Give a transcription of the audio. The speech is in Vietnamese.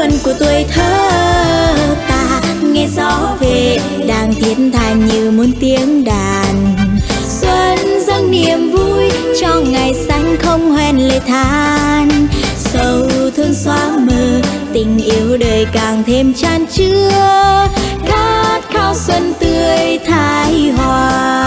xuân của tuổi thơ ta. Nghe gió về đang thiết tha như muôn tiếng đàn. Xuân dâng niềm vui cho ngày xanh không hoen lệ than. Sầu thương xóa mờ tình yêu đời càng thêm chan chứa. Khát khao xuân tươi thái hòa.